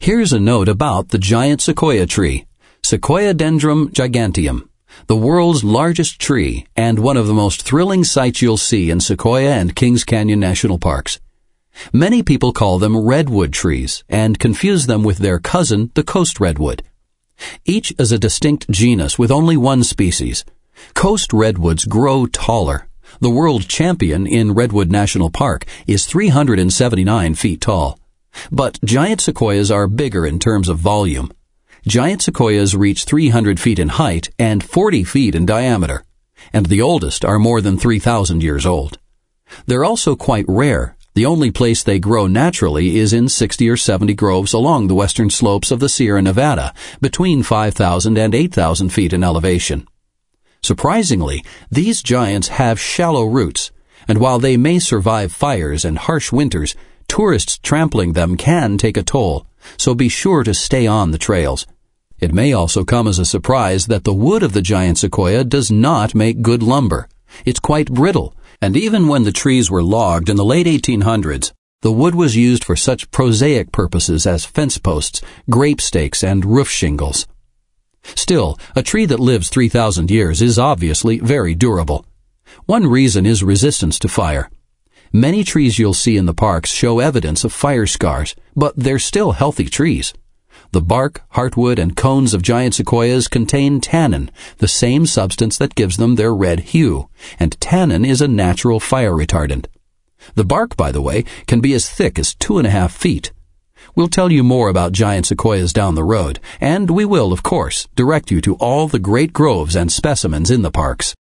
Here's a note about the giant sequoia tree, Sequoiadendron giganteum, the world's largest tree and one of the most thrilling sights you'll see in Sequoia and Kings Canyon National Parks. Many people call them redwood trees and confuse them with their cousin, the coast redwood. Each is a distinct genus with only one species. Coast redwoods grow taller. The world champion in Redwood National Park is 379 feet tall. But giant sequoias are bigger in terms of volume. Giant sequoias reach 300 feet in height and 40 feet in diameter, and the oldest are more than 3,000 years old. They're also quite rare. The only place they grow naturally is in 60 or 70 groves along the western slopes of the Sierra Nevada, between 5,000 and 8,000 feet in elevation. Surprisingly, these giants have shallow roots, and while they may survive fires and harsh winters, tourists trampling them can take a toll, so be sure to stay on the trails. It may also come as a surprise that the wood of the giant sequoia does not make good lumber. It's quite brittle, and even when the trees were logged in the late 1800s, the wood was used for such prosaic purposes as fence posts, grape stakes, and roof shingles. Still, a tree that lives 3,000 years is obviously very durable. One reason is resistance to fire. Many trees you'll see in the parks show evidence of fire scars, but they're still healthy trees. The bark, heartwood, and cones of giant sequoias contain tannin, the same substance that gives them their red hue, and tannin is a natural fire retardant. The bark, by the way, can be as thick as 2.5 feet. We'll tell you more about giant sequoias down the road, and we will, of course, direct you to all the great groves and specimens in the parks.